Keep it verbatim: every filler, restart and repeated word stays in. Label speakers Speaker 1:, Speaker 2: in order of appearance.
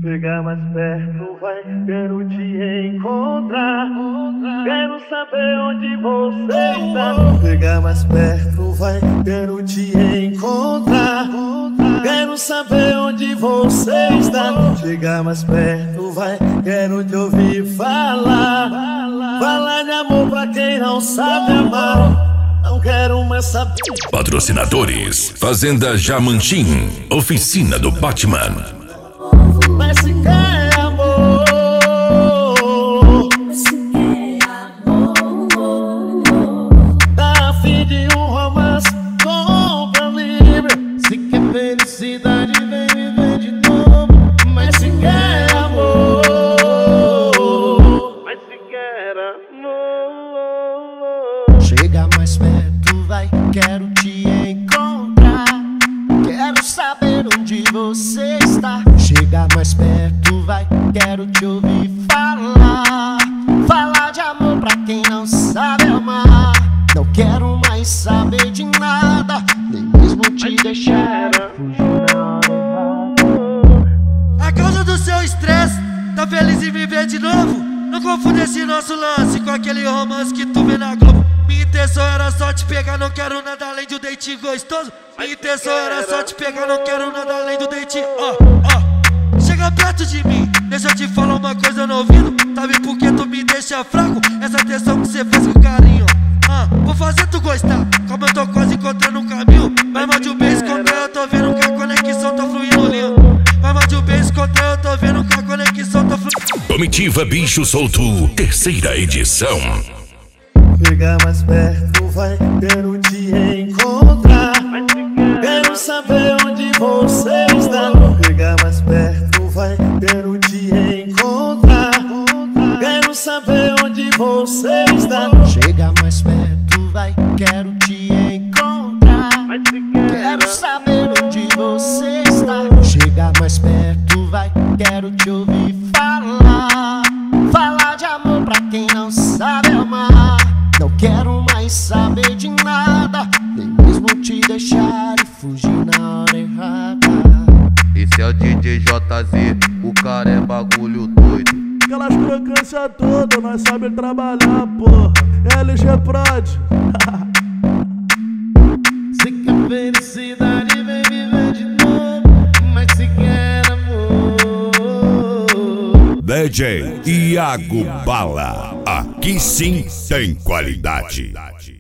Speaker 1: Chega mais perto, vai, quero te encontrar. Quero saber onde você está. Chega mais perto, vai, quero te encontrar. Quero saber onde você está. Chega mais perto, vai, quero te ouvir falar. Falar de amor pra quem não sabe amar. Não quero mais saber.
Speaker 2: Patrocinadores: Fazenda Jamanchim, Oficina do Batman.
Speaker 1: Mas se quer amor, se quer amor, tá a fim de um romance, compra livre. Se quer felicidade, vem viver de novo. Mas se quer amor, mas se quer amor, chega mais perto, vai, quero te encontrar. Quero saber onde você está. Chega mais perto, vai, quero te ouvir falar. Falar de amor pra quem não sabe amar. Não quero mais saber de nada, nem mesmo te deixar fugir na hora.
Speaker 3: A causa do seu estresse, tá feliz em viver de novo? Não confunda esse nosso lance com aquele romance que tu vê na Globo. Minha intenção era só te pegar, não quero nada além de um date gostoso. Minha intenção era só te pegar, não quero nada além do date, ó, ó. Chega perto de mim, deixa eu te falar uma coisa no ouvido. Sabe por que tu me deixa fraco? Essa atenção que cê faz com carinho. Ah, vou fazer tu gostar, como eu tô quase encontrando um caminho. Vai mais de um beijo contra eu, tô vendo que a conexão tá fluindo lindo. Vai mais de um beijo contra eu, tô vendo que a conexão tá fluindo.
Speaker 2: Comitiva Bicho Solto, terceira edição.
Speaker 1: Chega mais perto, vai, quero te encontrar. Quero saber onde você está. Chega mais perto, vai, quero te encontrar. Quero saber onde você está. Chega mais perto, vai, quero te encontrar. Quero saber onde você está. Chega mais perto, vai, quero te ouvir falar. Falar de amor pra quem não sabe amar. Não quero mais saber de nada, nem mesmo te deixar e fugir na hora errada.
Speaker 4: Esse é o D J J Z, o cara é bagulho doido.
Speaker 5: Aquelas crocâncias todas, nós sabe trabalhar, porra. L G Prod.
Speaker 1: Se quer felicidade, vem viver de novo. Mas se quer amor,
Speaker 2: D J Iago Bala, aqui sim tem qualidade.